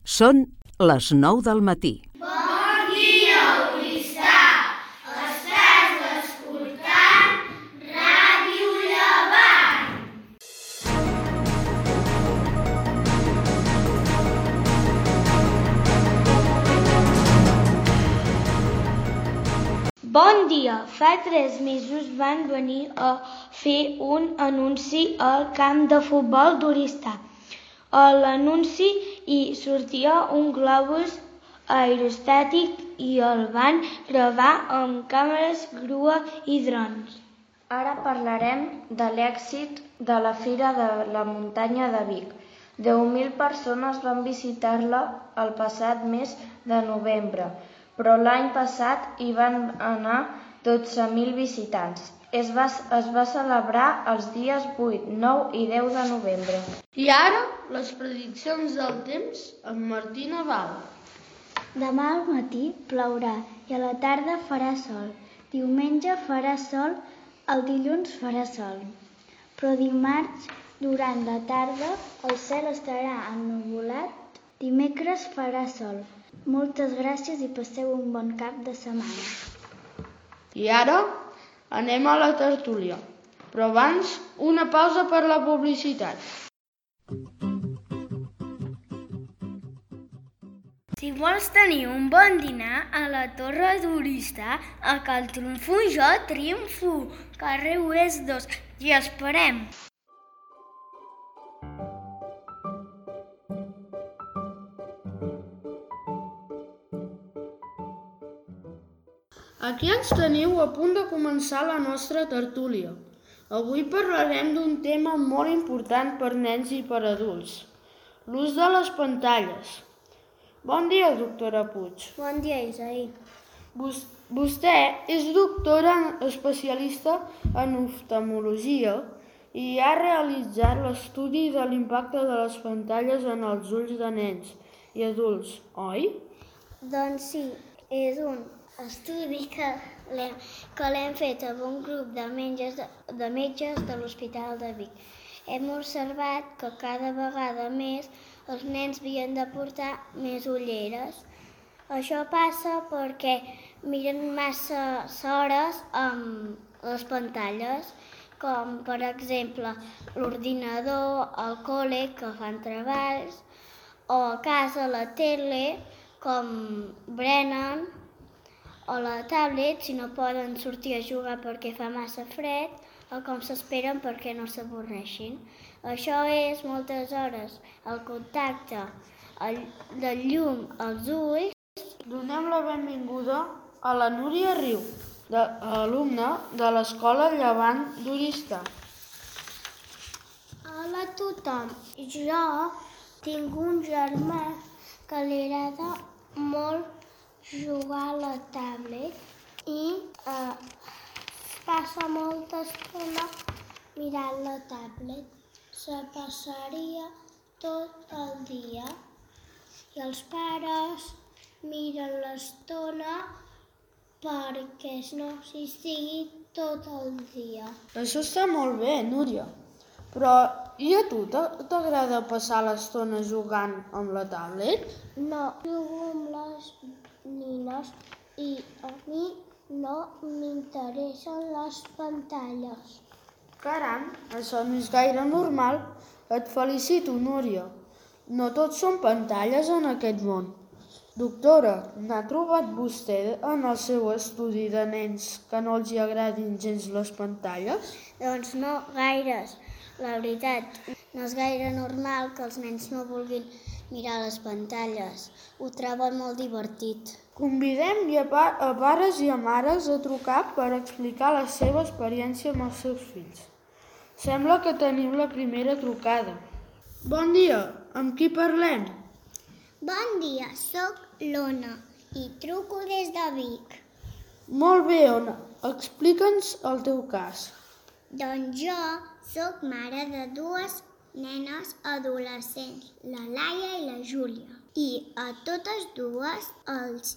Són les 9 del matí. Bon dia, Oristà! Estàs escoltant Ràdio Llevant. Bon dia! Fa 3 mesos van venir a fer un anunci al camp de futbol d'Oristà. A l'anunci hi sortia un globus aerostàtic i el van gravar amb càmeres grua i drons. Ara parlarem de l'èxit de la Fira de la Muntanya de Vic. 10.000 persones van visitar-la el passat mes de novembre, però l'any passat hi van anar 12.000 visitants. Es va celebrar els dies 8, 9 i 10 de novembre. I ara, les prediccions del temps amb Martí Naval. Demà al matí plourà i a la tarda farà sol. Diumenge farà sol, el dilluns farà sol. Però dimarts, durant la tarda, el cel estarà ennuvolat. Dimecres farà sol. Moltes gràcies i passeu un bon cap de setmana. I ara anem a la tertúlia. Però abans, una pausa per la publicitat. Si vols tenir un bon dinar a la Torre d'Oristà, a Cal Trumfo jo triomfo. Carrer Oest 2. I esperem. Aquí ens teniu a punt de començar la nostra tertúlia. Avui parlarem d'un tema molt important per nens i per adults, l'ús de les pantalles. Bon dia, doctora Puig. Bon dia, Isaí. Vostè és doctora especialista en oftalmologia i ha realitzat l'estudi de l'impacte de les pantalles en els ulls de nens i adults, oi? Doncs sí, és un estudi que l'hem fet amb un grup de metges de l'Hospital de Vic. Hem observat que cada vegada més els nens havien de portar més ulleres. Això passa perquè miren massa hores amb les pantalles, com per exemple l'ordinador, al col·le que fan treballs, o a casa la tele, com brenen, o la tablet si no poden sortir a jugar perquè fa massa fred, o com s'esperen perquè no s'avorreixin. Això és moltes hores el contacte del llum als ulls. Donem la benvinguda a la Núria Riu, alumna de l'Escola Llevant d'Oristà. Hola a tothom, jo tinc un germà que li agrada molt jugar a la tablet i passa molta estona mirant la tablet. Se passaria tot el dia i els pares miren l'estona perquè no s'hi estigui tot el dia. Això està molt bé, Núria. Però i a tu t'agrada passar l'estona jugant amb la tablet? No, jugo amb les nines i a mi no m'interessen les pantalles. Caram, això no és gaire normal. Et felicito, Núria. No tots són pantalles en aquest món. Doctora, n'ha trobat vostè en el seu estudi de nens que no els hi agradin gens les pantalles? Doncs no gaires. La veritat, no és gaire normal que els nens no vulguin mirar les pantalles. Ho troben molt divertit. Convidem a pares i a mares a trucar per explicar la seva experiència amb els seus fills. Sembla que tenim la primera trucada. Bon dia, amb qui parlem? Bon dia, soc l'Ona i truco des de Vic. Molt bé, Ona. Explica'ns el teu cas. Doncs jo soc mare de 2 nenes adolescents, la Laia i la Júlia. I a totes dues els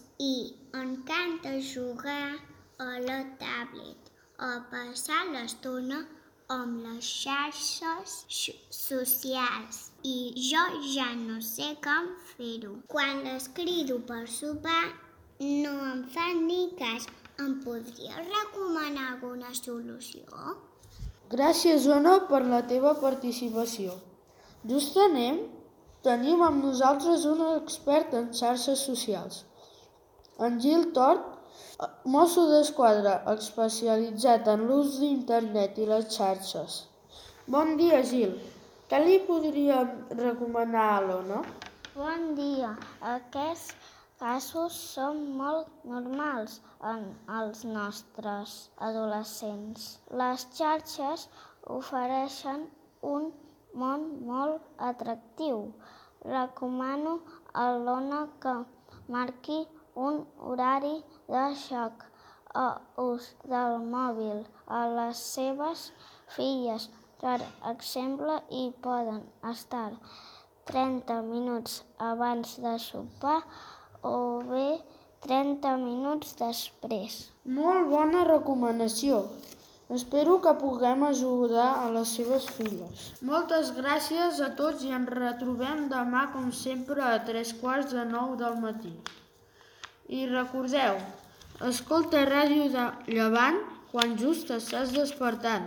encanta jugar a la tablet o passar l'estona amb les xarxes socials i jo ja no sé com fer-ho. Quan les crido per sopar no em fan ni cas. Em podries recomanar alguna solució? Gràcies, Ona, per la teva participació. Justament tenim amb nosaltres un expert en xarxes socials, en Gil Tort, mosso d'esquadra especialitzat en l'ús d'internet i les xarxes. Bon dia, Gil. Què li podríem recomanar a l'Ona? Bon dia. Aquests casos són molt normals en els nostres adolescents. Les xarxes ofereixen un món molt atractiu. Recomano a l'Ona que marqui un horari de joc o ús del mòbil a les seves filles. Per exemple, hi poden estar 30 minuts abans de sopar o bé 30 minuts després. Molt bona recomanació. Espero que puguem ajudar a les seves filles. Moltes gràcies a tots i ens retrobem demà, com sempre, a 8:45 del matí. I recordeu, escolta Ràdio de Llevant quan just estàs despertant.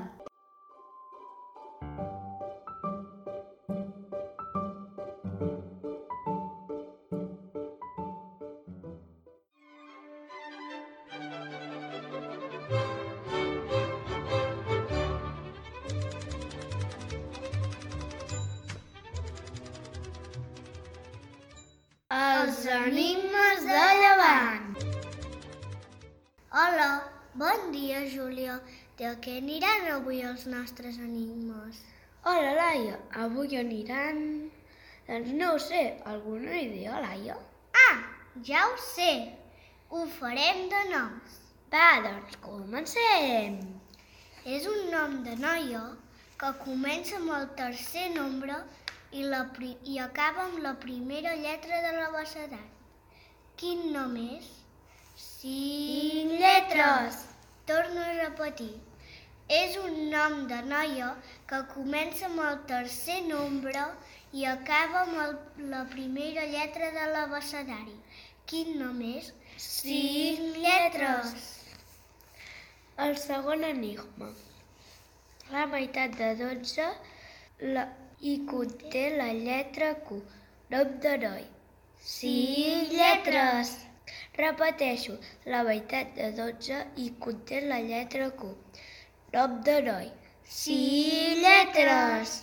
Els enigmes de Llevant. Hola, bon dia, Júlia. De què aniran avui els nostres enigmes? Hola, Laia. Avui aniran... Doncs no ho sé. Alguna idea, Laia? Ah, ja ho sé. Ho farem de noms. Va, doncs comencem. És un nom de noia que comença amb el tercer nombre i acaba amb la primera lletra de l'abecedari. Quin nom és? 5 lletres. Torno a repetir. És un nom de noia que comença amb el tercer nombre i acaba amb la primera lletra de l'abecedari. Quin nom és? 5 lletres. El segon enigma. La meitat de 12 i conté la lletra Q. Nom d'heroi. 5 lletres. Repeteixo, la meitat de 12 i conté la lletra Q. Nom d'heroi. 5 lletres.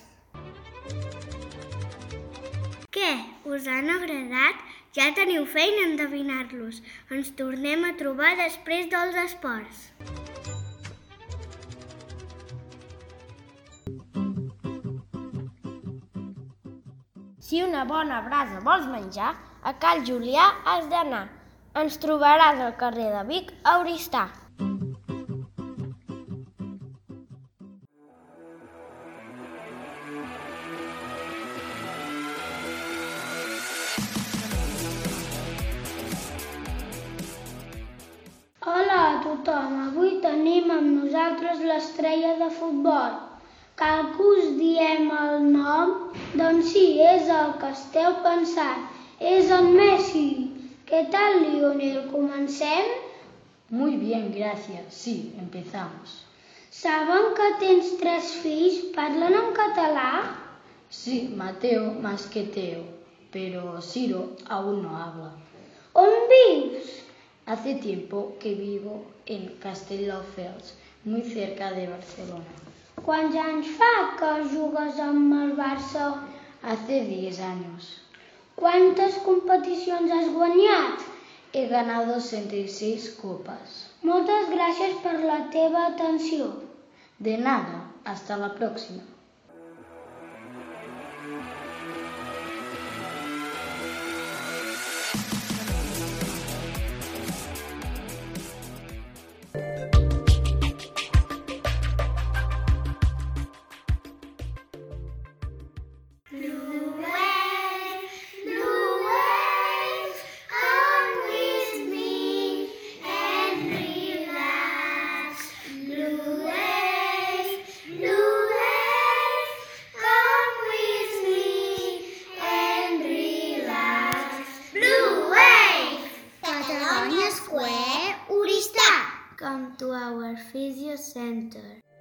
Què? Us han agradat? Ja teniu feina a endevinar-los. Ens tornem a trobar després dels esports. Si una bona brasa vols menjar, a Cal Julià has d'anar. Ens trobaràs al carrer de Vic, a Oristà. Hola a tothom. Avui tenim amb nosaltres l'estrella de futbol. Cal que us diem el nom? Doncs sí, és el que esteu pensant. És en Messi. ¿Qué tal, Lionel? ¿Comencem? Muy bien, gracias. Sí, empezamos. Saben que tens 3 fills? Parlen en català? Sí, Mateo más que Teo, pero Ciro aún no habla. On vius? Hace tiempo que vivo en Castelldefels, muy cerca de Barcelona. Quants anys fa que jugues amb el Barça? Hace 10 años. Quantes competicions has guanyat? He ganado 66 copas. Moltes gràcies per la teva atenció. De nada, hasta la próxima. Blue Welcome to our physio center.